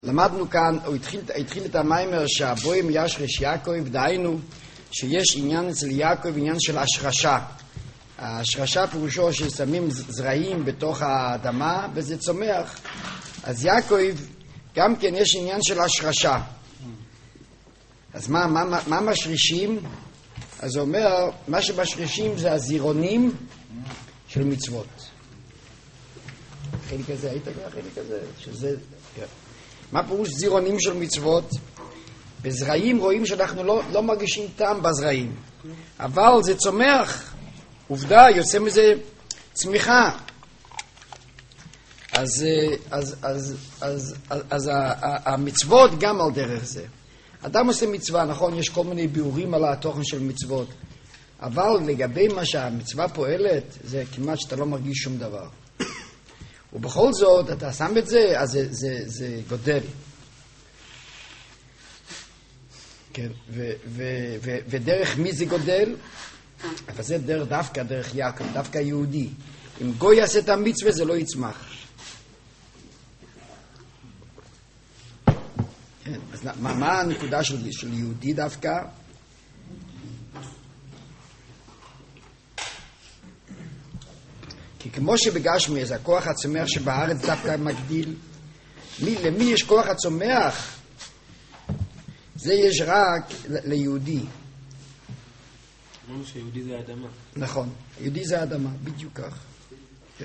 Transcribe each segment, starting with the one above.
למדנו כאן, הוא התחיל את המיימר שהבוים ישרש יעקב, דהיינו שיש עניין אצל יעקב, עניין של השרשה. השרשה פירושו ששמים זרעים בתוך האדמה וזה צומח. אז יעקב גם כן יש עניין של השרשה. אז מה משרישים? אז הוא אומר, מה שמשרישים זה הזירונים של מצוות. חלק הזה, היית כבר חלק הזה? שזה... מה פירוש זירונים של מצוות? בזרעים רואים שאנחנו לא מרגישים טעם בזרעים, אבל זה צומח, עובדה, יוצא מזה צמיחה. אז המצוות גם על דרך זה. אדם עושה מצווה, נכון, יש כל מיני ביאורים על התוכן של מצוות, אבל לגבי מה שהמצווה פועלת, זה כמעט שאתה לא מרגיש שום דבר. ובכל זאת, אתה שם את זה, אז זה גודל. כן, ודרך מי זה גודל? אבל זה דווקא דרך יעקב, דווקא יהודי. אם גוי יעשה את המצווה, זה לא יצמח. כן, אז מה הנקודה של יהודי דווקא? כי כמו שבגשמי זה הכוח הצומח שבארץ דווקא מגדיל, למי יש כוח הצומח? זה יש רק ליהודי. אמרנו שיהודי זה האדמה. נכון, יהודי זה האדמה, בדיוק כך. כן.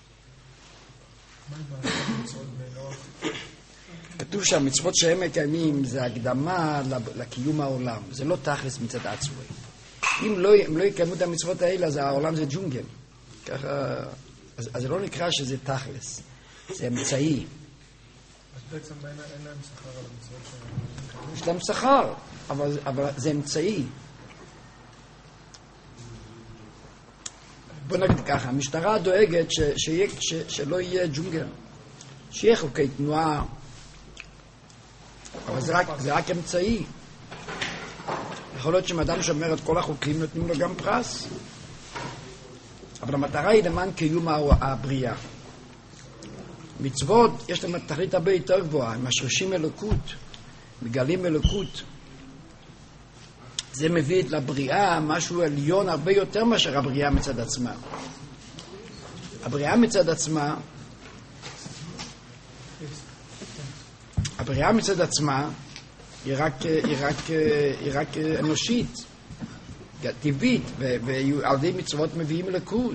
כתוב שהמצוות שהם מקיימים זה הקדמה לקיום העולם, זה לא תכלס מצד עצמי. אם לא יקיימו את המצוות האלה, אז העולם זה ג'ונגל. ככה, אז זה לא נקרא שזה תכלס, זה אמצעי. אז בעצם אין להם שכר על המצוות שלהם? יש להם שכר, אבל זה אמצעי. בוא נגיד ככה, המשטרה דואגת שלא יהיה ג'ונגל, שיהיה חוקי תנועה, אבל זה רק אמצעי. יכול להיות שאדם שאומר את כל החוקים נותנים לו גם פרס, אבל המטרה היא למען קיום הבריאה. מצוות יש להם תכלית הרבה יותר גבוהה, הם משרישים אלוקות, מגלים אלוקות. זה מביא לבריאה משהו עליון הרבה יותר מאשר הבריאה מצד עצמה. הבריאה מצד עצמה היא רק אנושית, טבעית, ועל ידי מצוות מביאים אלוקות.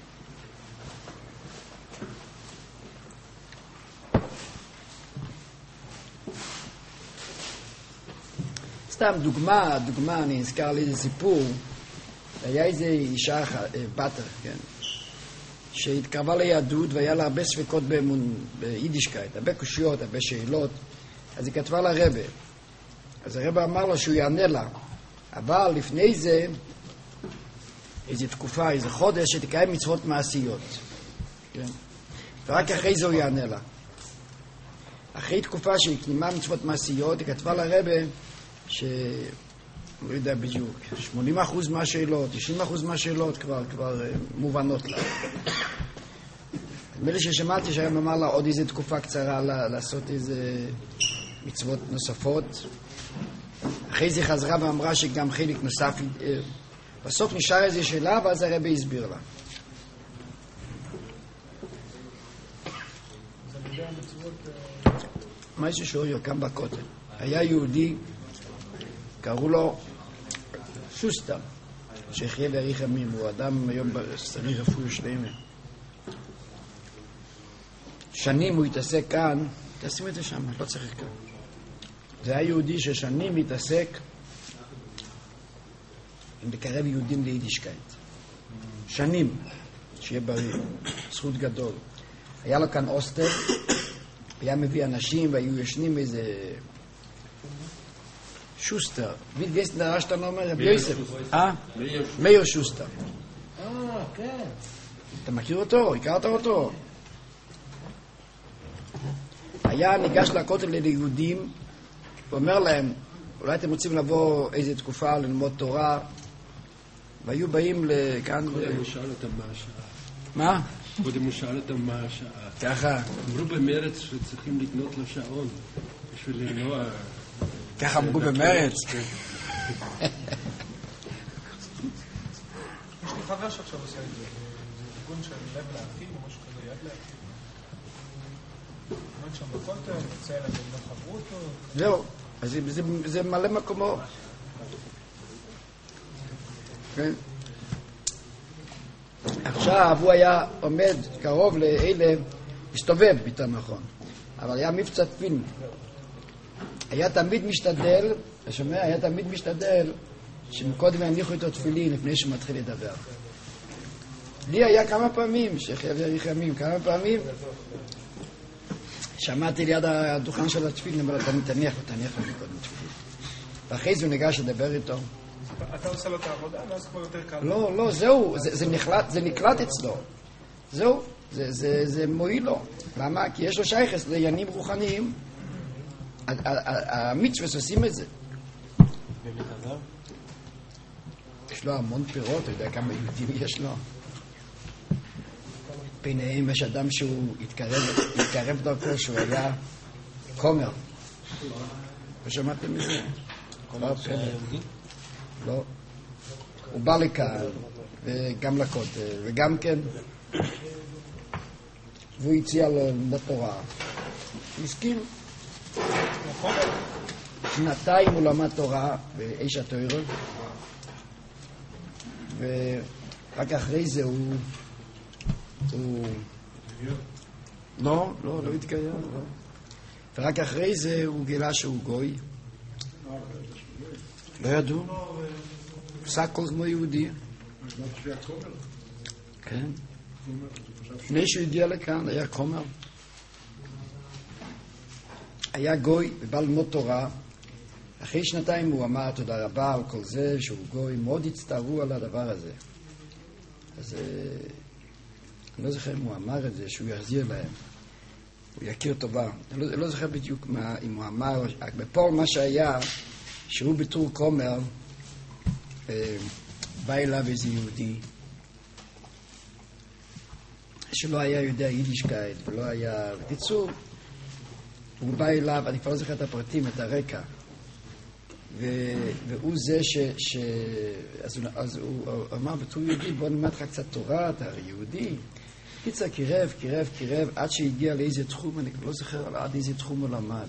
סתם דוגמה, אני נזכר לי איזה סיפור. היה איזה אישה בטר, כן, שהתקרבה ליהדות והיה לה הרבה ספקות באמון, ביידישקייט, הרבה קושיות, הרבה שאלות. אז היא כתבה לרבא. אז הרבא אמר לה שהוא יענה לה, אבל לפני זה איזו תקופה, איזה חודש, שתקיים מצוות מעשיות, כן? ורק אחרי זה הוא יענה לה. אחרי תקופה שהיא קיימה מצוות מעשיות, היא כתבה לרבא לא יודע בדיוק, 80% מהשאלות, 90% מהשאלות כבר מובנות לה. נדמה לי ששמעתי שהיום אמר לה עוד איזו תקופה קצרה לעשות איזה מצוות נוספות. אחרי זה חזרה ואמרה שגם חלק נוסף. בסוף נשאר איזו שאלה, ואז הרבי הסביר לה. מה יש שהוא קם בכותל? היה יהודי, קראו לו שוסטר, שיחיה ויאריך ימים, הוא אדם היום צריך רפואי שלמה. שנים הוא התעסק כאן, תשים את זה שם, לא צריך כאן. זה היה יהודי ששנים התעסק עם לקרב יהודים ליידישקייט. שנים, שיהיה בריא, זכות גדול. היה לו כאן אוסטר, היה מביא אנשים והיו ישנים איזה שוסטר. wie geht's denn der Rasta nochmal? Rabbi Yosef. מאיר שוסטר. כן. אתה מכיר אותו? הכרת אותו? היה ניגש לכותל ליהודים, ואומר להם, אולי אתם רוצים לבוא איזו תקופה ללמוד תורה, והיו באים לכאן... קודם הוא שאל אותם מה השעה. מה? קודם הוא שאל אותם מה השעה. ככה. אמרו במרץ שצריכים לקנות לו שעון בשביל לנוע. ככה אמרו במרץ. יש לי חבר שעכשיו עושה את זה. זה ארגון של לב להקים או משהו כזה, יד להקים. עומד שם בכותל, יוצא אליו ולא חברו אותו. זהו, אז זה מלא מקומות. כן. עכשיו הוא היה עומד קרוב לאלה, הסתובב יותר נכון, אבל היה מבצע תפילין. היה תמיד משתדל, אתה שומע? היה תמיד משתדל שמקודם יניחו איתו תפילין לפני שהוא מתחיל לדבר. לי היה כמה פעמים, שיאריך ימים, כמה פעמים שמעתי ליד הדוכן של התפילין, אמר לו, תניח לו מקודם תפילין. ואחרי זה הוא ניגש לדבר איתו. אתה עושה לו את העבודה, ואז כבר יותר קל. לא, זהו, זה נקלט אצלו. זהו, זה מועיל לו. למה? כי יש לו שייכס לעניינים רוחניים. המצוות עושים את זה. יש לו המון פירות, אתה יודע כמה יהודים יש לו. ביניהם יש אדם שהוא התקרב דרכו, שהוא היה כומר. לא שמעתם מזה? כומר פלא. לא. הוא בא לכאן, וגם לכותל, וגם כן, והוא הציע לו בתורה. הוא הסכים. שנתיים הוא למד תורה באיש התורה, ורק אחרי זה הוא לא התגייר, לא. ורק אחרי זה הוא גילה שהוא גוי. לא ידעו. עשה כל כמו יהודי. כן. לפני שהוא הגיע לכאן היה כומר. היה גוי ובא ללמוד תורה. אחרי שנתיים הוא אמר תודה רבה על כל זה שהוא גוי. מאוד הצטערו על הדבר הזה. אז אני לא זוכר אם הוא אמר את זה, שהוא יחזיר להם. הוא יכיר טובה. אני לא זוכר בדיוק אם הוא אמר. בפועל מה שהיה, שהוא בתור כומר, בא אליו איזה יהודי שלא היה יודע יידישקייט ולא היה... בקיצור, הוא בא אליו, אני כבר לא זוכר את הפרטים, את הרקע, והוא זה אז הוא אמר בתור יהודי, בוא נלמד לך קצת תורה, אתה הרי יהודי. קיצר, קירב עד שהגיע לאיזה תחום, אני כבר לא זוכר עד איזה תחום הוא למד.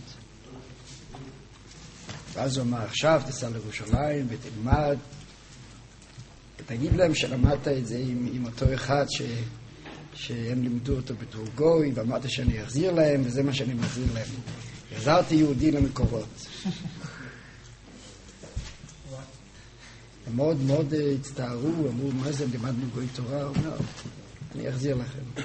ואז הוא אמר, עכשיו תסע לירושלים ותלמד, ותגיד להם שלמדת את זה עם אותו אחד שהם לימדו אותו בתור גוי, ואמרת שאני אחזיר להם, וזה מה שאני מחזיר להם. החזרתי יהודי למקורות. הם מאוד מאוד הצטערו, אמרו, מה זה, לימדנו גוי תורה? הוא אומר, אני אחזיר לכם.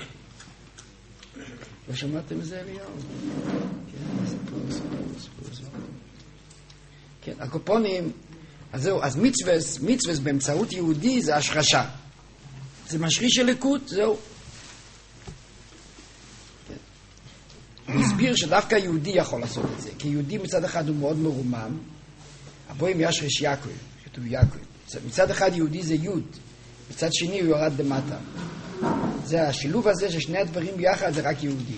לא שמעתם את זה, אליהו? כן, סיפור. כן, הקופונים, אז זהו, אז מצווה באמצעות יהודי זה השרשה. זה משריש אלוקות, זהו. כן. הוא הסביר שדווקא יהודי יכול לעשות את זה, כי יהודי מצד אחד הוא מאוד מרומם, הבוים ישרש יעקב, כתוב יעקב. מצד אחד יהודי זה יוד, מצד שני הוא יורד למטה. זה השילוב הזה ששני הדברים ביחד זה רק יהודי.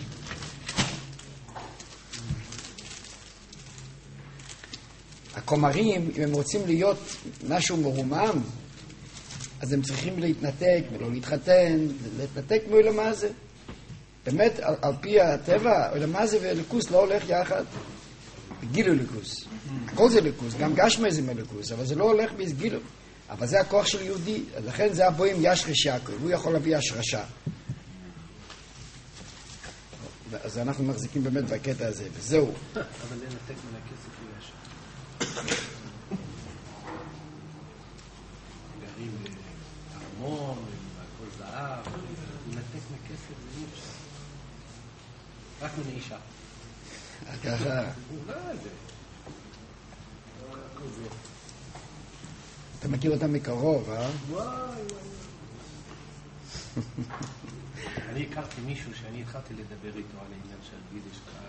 הכומרים, אם הם רוצים להיות משהו מרומם, אז הם צריכים להתנתק ולא להתחתן, להתנתק מעולם הזה. באמת, על פי הטבע, עולם הזה וליקוס לא הולך יחד. גילו ליקוס. הכל זה ליקוס, גם גשמי זה מליקוס, אבל זה לא הולך בסגילו. אבל זה הכוח של יהודי, אז לכן זה הבוים ישרש יעקב, הוא יכול להביא השרשה. אז אנחנו מחזיקים באמת בקטע הזה, וזהו. אבל לנתק מן הכסף הוא ישר. גרים בארמון, הכל זהב, לנתק מכסף זה אי אפשר. רק מן אישה. ככה. לא זה. אתה מכיר אותם מקרוב, אה? וואי. אני הכרתי מישהו שאני התחלתי לדבר איתו על העניין של יידישקייט,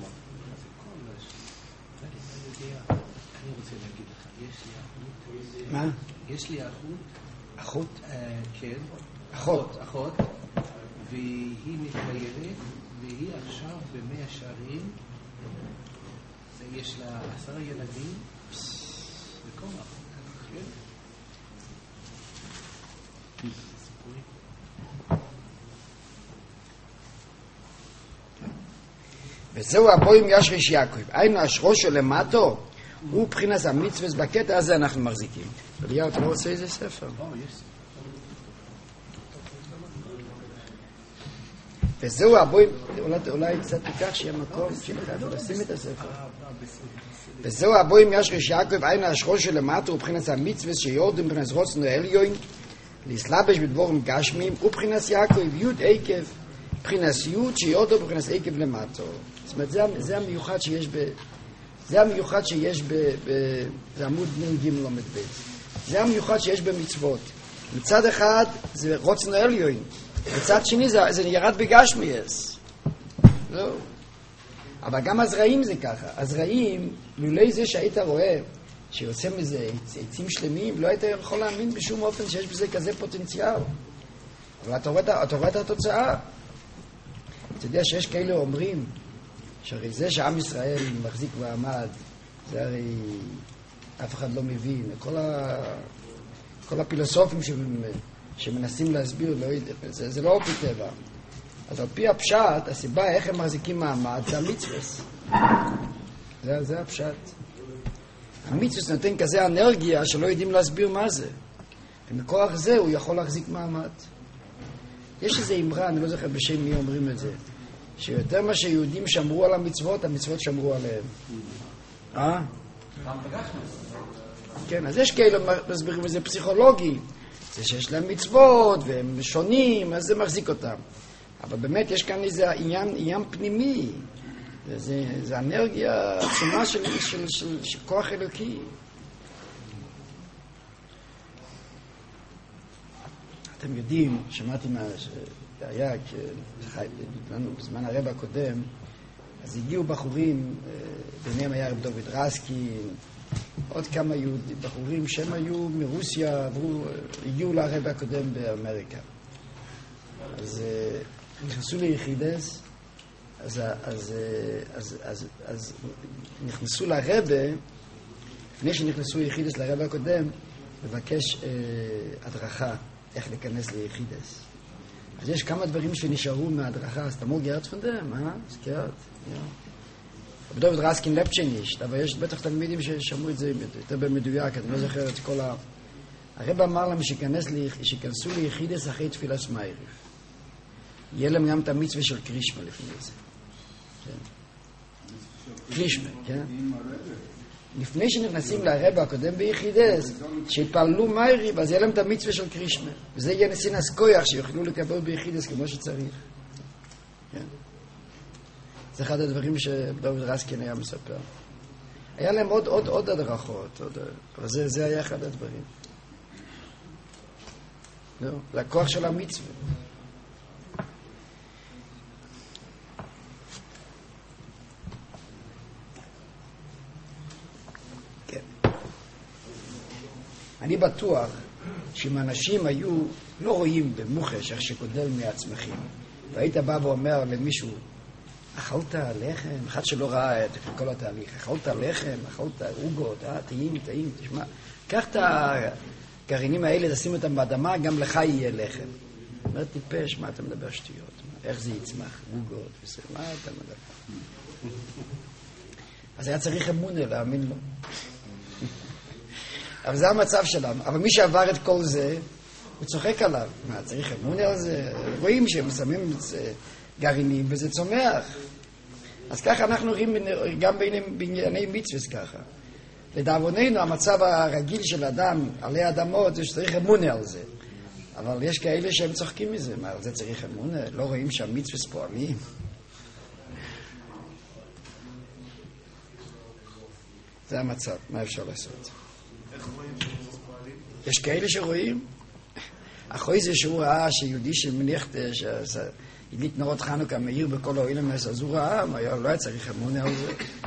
אני רוצה להגיד לך, יש לי אחות. מה? יש לי אחות. אחות? כן. אחות. אחות. והיא מתגיירת, והיא עכשיו במאה שערים, יש לה 10 ילדים, וכוח, כן? סיפורים. וזהו הבוים ישריש יעקב. היינו השרוש שלמטו, הוא מבחינת המצווה, בקטע הזה אנחנו מחזיקים. אליהו, אתה לא רוצה איזה ספר? וזהו הבוים, אולי קצת תיקח שיהיה מקום, לשים את הספר. וזהו הבוים ישריש יעקב, היינו השרוש שלמטו, הוא מבחינת המצווה שיורדים מבחינת רוצנו אליון, להסלבש בדבורים גשמיים, ובחינת יעקב יוד עקב, מבחינת יוד שיורדו מבחינת עקב למטו. זאת אומרת, זה המיוחד שיש זה המיוחד שיש זה עמוד נ"ג ל"ב. זה המיוחד שיש במצוות. מצד אחד זה רוצנו עליון, מצד שני זה ירד בגשמיאס. זהו. אבל גם הזרעים זה ככה. הזרעים, לולא זה שהיית רואה שיוצא מזה עצים שלמים, לא היית יכול להאמין בשום אופן שיש בזה כזה פוטנציאל. אבל אתה רואה את התוצאה. אתה יודע שיש כאלה אומרים שהרי זה שעם ישראל מחזיק מעמד, זה הרי אף אחד לא מבין. כל הפילוסופים שמנסים להסביר, זה לא על פי טבע. אז על פי הפשט, הסיבה איך הם מחזיקים מעמד זה המצווס. זה הפשט. המצווס נותן כזה אנרגיה שלא יודעים להסביר מה זה. ומכוח זה הוא יכול להחזיק מעמד. יש איזו אמרה, אני לא זוכר בשם מי אומרים את זה, שיותר מה שיהודים שמרו על המצוות, המצוות שמרו עליהם. כן, אז יש כאלה מסבירים את זה פסיכולוגי, זה שיש להם מצוות והם שונים, אז זה מחזיק אותם. אבל באמת יש כאן איזה עניין פנימי, זה אנרגיה עצומה של כוח אלוקי. אתם יודעים, שמעתי מה שהיה בזמן הרב הקודם, אז הגיעו בחורים, ביניהם היה רב דוד רסקין, עוד כמה בחורים שהם היו מרוסיה, הגיעו לרב הקודם באמריקה. אז נכנסו ליחידס, אז נכנסו לרב, לפני שנכנסו ליחידס לרב הקודם, לבקש הדרכה. איך להיכנס ליחידס. אז יש כמה דברים שנשארו מההדרכה, אז תמור גרט פונדם, סקרת, רב דוד רסקין לפצ'נישט, אבל יש בטח תלמידים ששמעו את זה יותר במדויק, אני לא זוכר את כל הרב אמר להם שיכנסו ליחידס אחרי תפילת מעריב. יהיה להם גם את המצווה של קרישמה לפני זה. קרישמה, כן? לפני שנכנסים לרב הקודם ביחידס, שיפעלו מעריב, אז יהיה להם את המצווה של קרישמה. וזה יהיה נסינס כוח שיוכלו לקבל ביחידס כמו שצריך. כן. זה אחד הדברים שדוד רסקין היה מספר. היה להם עוד הדרכות, אבל זה היה אחד הדברים. זה הכוח של המצווה. אני בטוח שאם אנשים היו לא רואים במוחש איך שגודל מהצמחים, והיית בא ואומר למישהו, אכלת לחם, אחד שלא ראה את כל התהליך, אכלת לחם, אכלת עוגות, טעים, תשמע, קח את הגרעינים האלה, תשים אותם באדמה, גם לך יהיה לחם. אומר, טיפש, מה אתה מדבר שטויות? איך זה יצמח? עוגות, מה אתה מדבר? אז היה צריך אמונה להאמין לו. אבל זה המצב שלנו. אבל מי שעבר את כל זה, הוא צוחק עליו. מה, צריך אמונה על זה? רואים שהם שמים גרעינים וזה צומח. אז ככה אנחנו רואים גם בענייני מצווה ככה. לדאבוננו, המצב הרגיל של אדם עלי אדמות זה שצריך אמונה על זה. אבל יש כאלה שהם צוחקים מזה. מה, על זה צריך אמונה? לא רואים שהמצווה פועלים? זה המצב. מה אפשר לעשות? יש כאלה שרואים. אחרי זה שהוא ראה שיהודי שמניח שהדליק נרות חנוכה מאיר בכל האוהלים, אז הוא ראה, לא היה צריך אמונה על זה.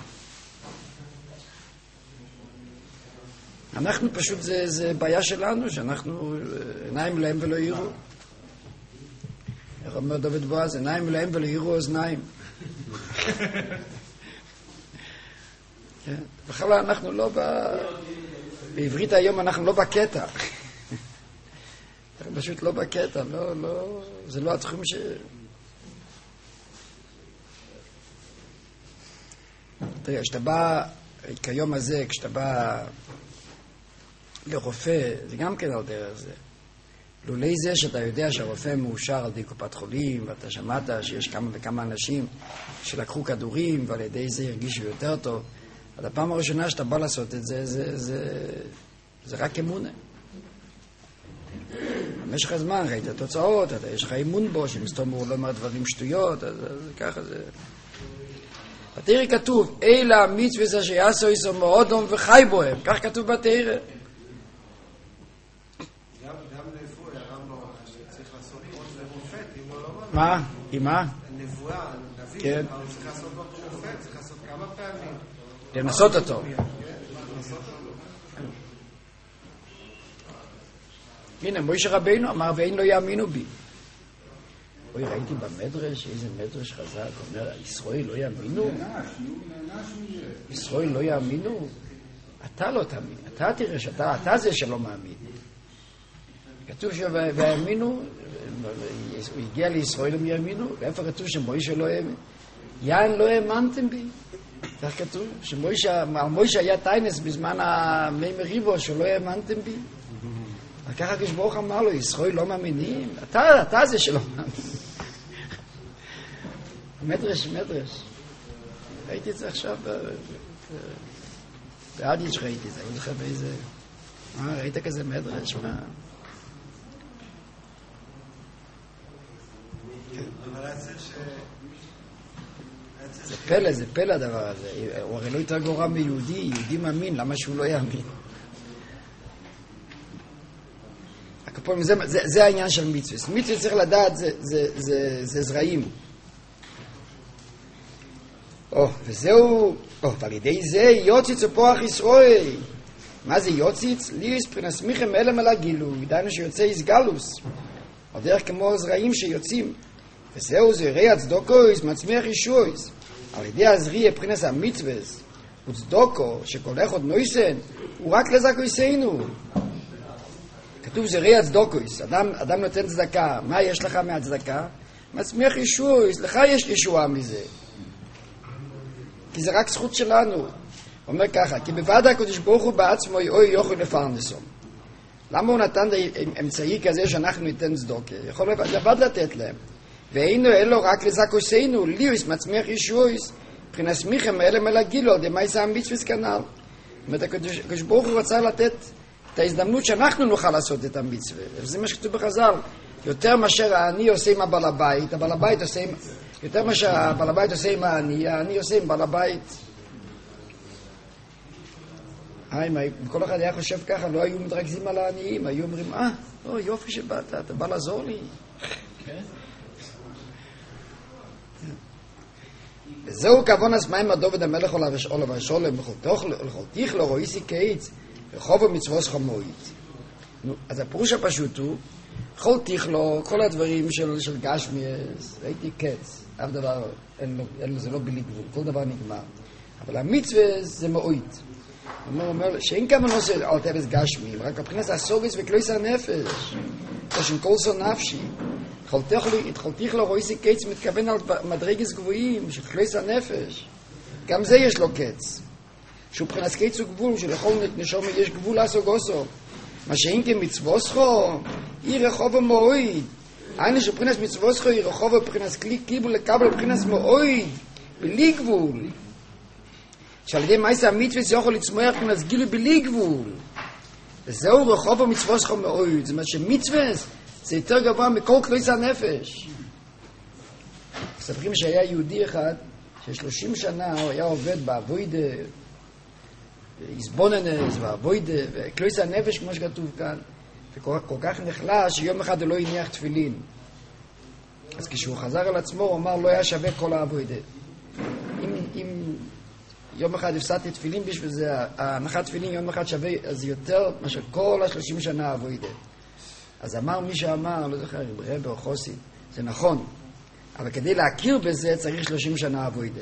אנחנו פשוט, זה בעיה שלנו, שאנחנו עיניים להם ולא יראו. אומר דוד בועז, עיניים להם ולא יראו אוזניים. בכלל אנחנו לא בעברית היום אנחנו לא בקטע. אנחנו פשוט לא בקטע, זה לא התחום תראה, כשאתה בא, כיום הזה, כשאתה בא לרופא, זה גם כן על דרך זה. לולי זה שאתה יודע שהרופא מאושר על ידי קופת חולים, ואתה שמעת שיש כמה וכמה אנשים שלקחו כדורים, ועל ידי זה הרגישו יותר טוב. אז הפעם הראשונה שאתה בא לעשות את זה, זה רק אמונה. במשך הזמן ראית תוצאות, יש לך אמון בו, שמסתום הוא לא אומר דברים שטויות, אז ככה זה... בתורה כתוב, אלה המצוות שיעשו איסו מאודום וחי בוהם. כך כתוב בתורה. גם נבואה, הרמב"ם שצריך לעשות עוד למופת, אם הוא לא אומר. מה? עם מה? נבואה, נביא, כן. אבל צריך לעשות עוד מופת, צריך לעשות כמה פעמים. לנסות אותו. הנה, מוישה רבינו אמר, ואין לא יאמינו בי. אוי, ראיתי במדרש, איזה מדרש חזק, אומר, ישראל לא יאמינו? ישראל לא יאמינו? אתה לא תאמין, אתה תראה שאתה זה שלא מאמין. כתוב שהאמינו, הוא הגיע לישראל הם יאמינו, ואיפה כתוב שמוישה לא האמין? יען לא האמנתם בי. כך כתוב, שמוישה היה טיינס בזמן המי מריבו, שלא האמנתם בי. וככה הקדוש ברוך הוא אמר לו, ישראל לא מאמינים? אתה זה שלא מאמין. מדרש. ראיתי את זה עכשיו באדיץ' ראיתי את זה, אני זוכר באיזה... ראית כזה מדרש, מה? זה פלא הדבר הזה. הוא הרי לא יותר גרוע מיהודי, יהודי מאמין, למה שהוא לא יאמין? זה העניין של מצווה. מצווה צריך לדעת, זה זרעים. וזהו, ועל ידי זה יוציץ ופוח ישראל. מה זה יוציץ? ליס פרנסמיכם אלם על הגילוי, דיינו שיוצא איסגלוס. על דרך כמו זרעים שיוצאים. וזהו זרעי הצדוקויס, מצמיח ישויס. על ידי הזריע פרנס המצווס, וצדוקו, שכל אחד נויסן, הוא רק לזקויסנו. כתוב זרעי הצדוקויס, אדם נותן צדקה. מה יש לך מהצדקה? מצמיח ישויס, לך יש ישועה מזה. כי זה רק זכות שלנו. הוא אומר ככה, כי בוודאי הקדוש ברוך הוא בעצמו אוי יוכל לפרנסו. למה הוא נתן אמצעי כזה שאנחנו ניתן צדוקה? יכול לבד לתת להם. ואינו אלו רק לזקויסנו, ליוס מצמיח ישויס, מבחינת סמיכם אלם אל הגילו, דמייסה המצווס כנ"ל. זאת אומרת, הקדוש ברוך הוא רצה לתת את ההזדמנות שאנחנו נוכל לעשות את המצווה. וזה מה שכתוב בחז"ל. יותר מאשר אני עושה עם הבעל הבית, הבעל הבית עושה עם... יותר מאשר הבעל הבית עושה עם אני עושה עם בעל הבית. אם כל אחד היה חושב ככה, לא היו מתרכזים על העניים, היו אומרים, יופי שבאת, אתה בא לעזור לי. וזהו כבון הסמיים הדובד המלך עולה ושולם לכל תיכלו רויסי קיץ וחובו מצווס חמוית. אז הפירוש הפשוט הוא, כל תיכלו, כל הדברים של גשמיאס, ראיתי קץ, אף דבר, זה לא בלי גבול, כל דבר נגמר. אבל המצווה זה מאוית. הוא אומר שאין כמה נושא על תלס גשמיים, רק מבחינת הסוגס וכלויס הנפש, כשם כל סו נפשי. התחלתיך לו רויסי קץ מתכוון על מדרגס גבוהים של כלויס הנפש. גם זה יש לו קץ. שהוא מבחינת קץ הוא גבול, שלכל נשום יש גבול לעסוק עושו. מה שאין כמצווסכו, היא רחוב המועיד. היינו שבחינת מצווסכו היא רחוב מבחינת כלי קיבול לקבל מבחינת מועיד, בלי גבול. שעל ידי מייסה המצווה זה יכול לצמוח מבחינת גילו בלי גבול. וזהו רחוב המצווסכו מועיד. זאת אומרת שמצווה זה יותר גבוה מכל כלויס הנפש. מספרים שהיה יהודי אחד ש30 שנה הוא היה עובד בעבודה, איסבוננס ועבודה, וכלויס הנפש כמו שכתוב כאן, וכל כך נחלש שיום אחד הוא לא הניח תפילין. אז כשהוא חזר על עצמו הוא אמר לא היה שווה כל העבודה. אם יום אחד הפסדתי תפילין בשביל זה, ההנחת תפילין יום אחד שווה אז יותר מאשר כל 30 שנה העבודה. אז אמר מי שאמר, לא זוכר, רבי או חוסי, זה נכון. אבל כדי להכיר בזה צריך 30 שנה עבודה.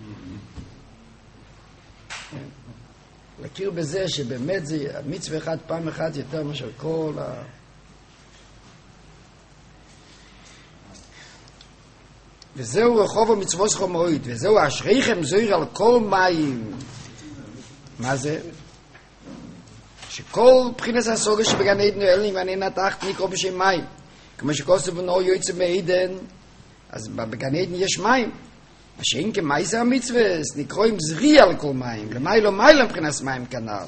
להכיר בזה שבאמת זה מצווה אחד פעם אחת יותר מאשר כל וזהו רחוב המצוות חומרית, וזהו אשריכם זוהיר על כל מים. מה זה? שכל בחינת הסוגיה שבגן עדן אלוהים וענן התחת נקרא בשם מים. כמו שכוסף בנו יוצא מעדן, אז בגן עדן יש מים. מה שאין כמייסר המצווה, נקרא עם זרי על כל מים. למי לא מי לבחינת מים כנ"ל.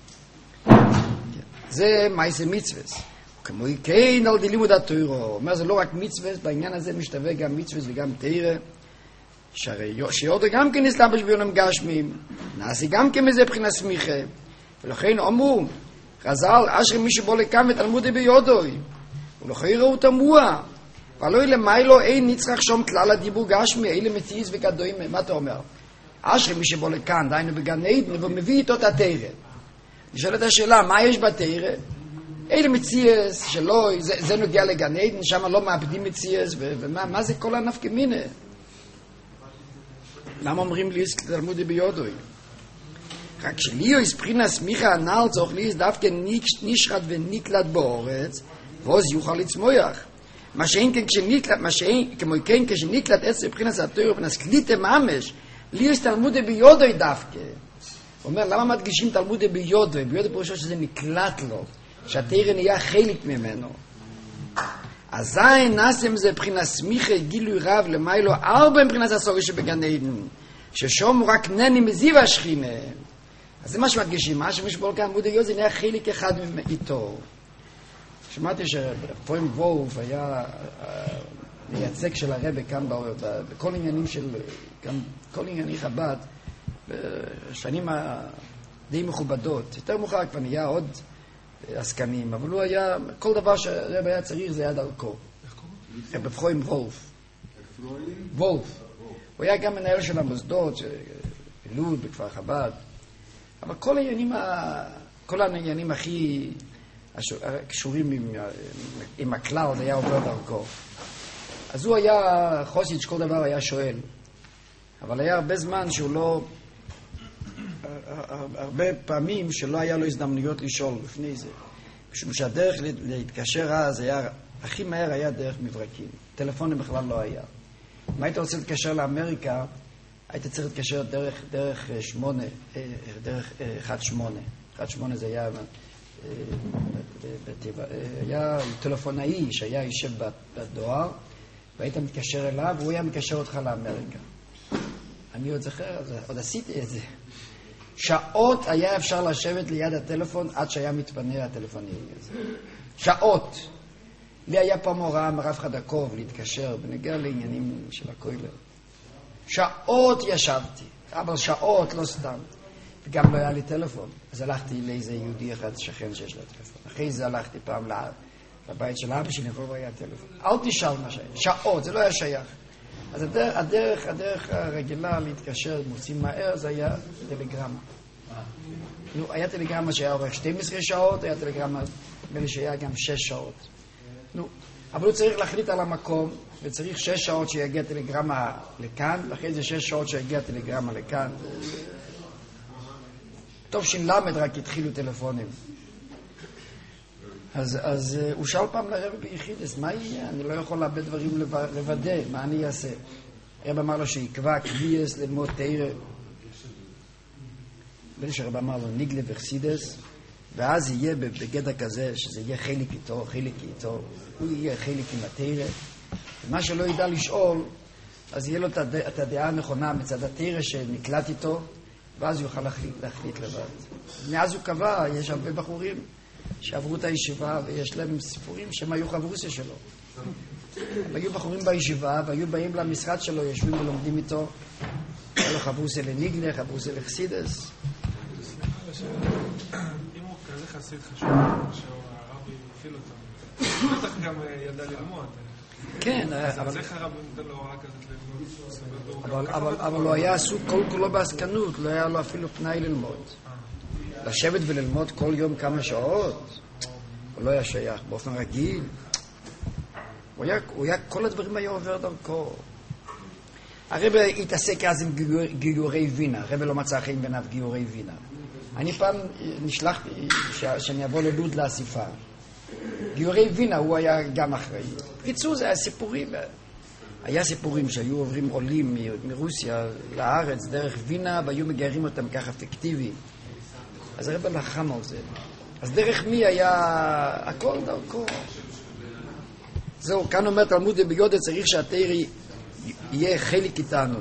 זה מייסר מצווה. כמו כן על לימוד התורה. אומר זה לא רק מצווה, בעניין הזה משתווה גם מצווה וגם תורה. שיורדו גם כן נסלבש ביונם גשמים. נעשי גם כן מזה בחינת סמיכה. ולכן אמרו, חז"ל, אשרי מי שבוא לכאן ותלמודי ביודוי. ולכן ראו תמוה. ולא למיילו אין נצטרך שום כלל הדיבור גשמי, אלה מציאס וגדויים. מה אתה אומר? אשרי מי שבוא לכאן, דיינו בגן עדן, ומביא איתו את התורה. נשאלת השאלה, מה יש בתורה? אלה מציאס שלא, זה נוגע לגן עדן, שם לא מאבדים מציאס, ומה זה כל הנפקא מינה? למה אומרים לי תלמודי ביודוי? רק שליו הסבחינה סמיכה הנ"ל צורך לי דווקא נשחט ונקלט באורץ, ועוז יוכל לצמוח. מה שאין כן כשנקלט, כמו כן כשנקלט עצר מבחינת התורה ונסקליטה ממש, לי תלמודי ביודוי דווקא. הוא אומר, למה מדגישים תלמודי ביודוי? ביודוי פירושו שזה נקלט לו, שהתורה נהיה חלק ממנו. אזי נעשם זה מבחינת סמיכה גילוי רב למיילו ארבע מבחינת הסוגיה שבגן עדן, ששום רק נני מזיו השכינה. אז זה מה שמדגישים, מה שמשבור כאן תלמודי ביודוי נהיה חלק אחד איתו. שמעתי שפרוים וולף היה מייצג של הרבי כאן בכל עניינים של, כל ענייני חב"ד, בשנים די מכובדות. יותר מאוחר כבר נהיה עוד עסקנים, אבל הוא היה, כל דבר שהרבי היה צריך זה היה דרכו. בפרוים וולף. וולף. הוא היה גם מנהל של המוסדות, לוד בכפר חב"ד. אבל כל העניינים הכי קשורים עם הכלל, זה היה עובר דרכו. אז הוא היה חוסיד שכל דבר היה שואל. אבל היה הרבה זמן שהוא לא, הרבה פעמים שלא היה לו הזדמנויות לשאול לפני זה. משום שהדרך להתקשר אז היה, הכי מהר היה דרך מברקים. טלפונים בכלל לא היה. אם היית רוצה להתקשר לאמריקה, היית צריך להתקשר דרך 18 זה היה היה טלפונאי שהיה יושב בדואר והיית מתקשר אליו והוא היה מקשר אותך לאמריקה. אני עוד זוכר, עוד עשיתי את זה. שעות היה אפשר לשבת ליד הטלפון עד שהיה מתפנה הטלפוני הזה. שעות. לי היה פעם הוראה מרב חדקוב להתקשר בנגיע לעניינים של הכולל. שעות ישבתי, אבל שעות לא סתם. וגם לא היה לי טלפון. אז הלכתי לאיזה יהודי אחד שכן שיש לו טלפון. אחרי זה הלכתי פעם לבית של אבא שלי, כבר היה טלפון. אל תשאל מה שהיה. שעות, זה לא היה שייך. אז הדרך הרגילה להתקשר, מוצאים מהר, זה היה טלגרמה. היה טלגרמה שהיה עורך 12 שעות, היה טלגרמה שהיה גם 6 שעות. אבל הוא צריך להחליט על המקום, וצריך 6 שעות שיגיע טלגרמה לכאן, ואחרי זה 6 שעות שיגיע טלגרמה לכאן. טוב שלמד רק התחילו טלפונים. אז הוא שאל פעם לרב ביחידס, מה יהיה? אני לא יכול לאבד דברים לבדה, מה אני אעשה? הרב אמר לו שיקבע קביעס ללמוד תורה. בלי שהרב אמר לו ניגלה וחסידס, ואז יהיה בגדר כזה שזה יהיה חלק איתו, הוא יהיה חלק עם התורה. ומה שלא ידע לשאול, אז יהיה לו את הדעה הנכונה מצד התורה שנקלט איתו, ואז הוא יוכל להחליט לבד. מאז הוא קבע, יש הרבה בחורים שעברו את הישיבה ויש להם סיפורים שהם היו חברוסיה שלו. היו בחורים בישיבה והיו באים למשרד שלו, יושבים ולומדים איתו. היה לו חברוסיה לניגלה, חברוסיה לחסידס. אם הוא כזה חסיד חשוב, שהרבי הפעיל אותו, בטח גם ידע ללמוד. כן, אז איך הרבי נותן לו הוראה כזאת ללמוד? אבל הוא היה עסוק כל כולו בעסקנות, לא היה לו אפילו פנאי ללמוד. לשבת וללמוד כל יום כמה שעות, הוא לא היה שייך באופן רגיל. הוא היה, כל הדברים היה עובר דרכו. הרב התעסק אז עם גיורי וינה, הרב לא מצא חיים בעיניו גיורי וינה. אני פעם נשלחתי שאני אבוא ללוד לאסיפה. גיורי וינה הוא היה גם אחראי. בקיצור זה היה סיפורים. היה סיפורים שהיו עוברים עולים מרוסיה לארץ דרך וינה והיו מגיירים אותם ככה פיקטיבי. אז הרב לחם על זה. אז דרך מי היה הכל דרכו. זהו, כאן אומר תלמוד ביודע צריך שהתורה יהיה חלק איתנו.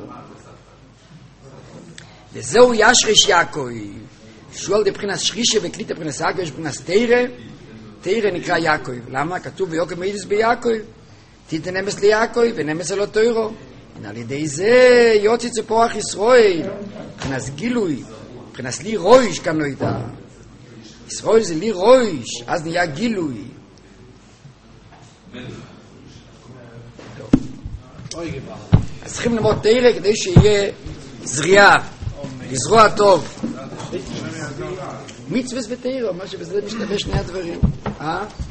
וזהו ישרש יעקב. שואל דבחינת שרישה וקליט דבחינת יעקב יש בחינת תורה. תורה נקרא יעקב. למה? כתוב ויוקם מידס ביעקב. תיתן נמס ליעקב ונמס אלו תוירו. על ידי זה יוצא צפוח ישראל. בחינת גילוי. בחינת לי רויש כאן לא ידע. ישראל זה לי רויש. אז נהיה גילוי. אז צריכים ללמוד תורה כדי שיהיה זריעה, לזרוע טוב. מצווה ותורה, מה שבזה משתווה שני הדברים.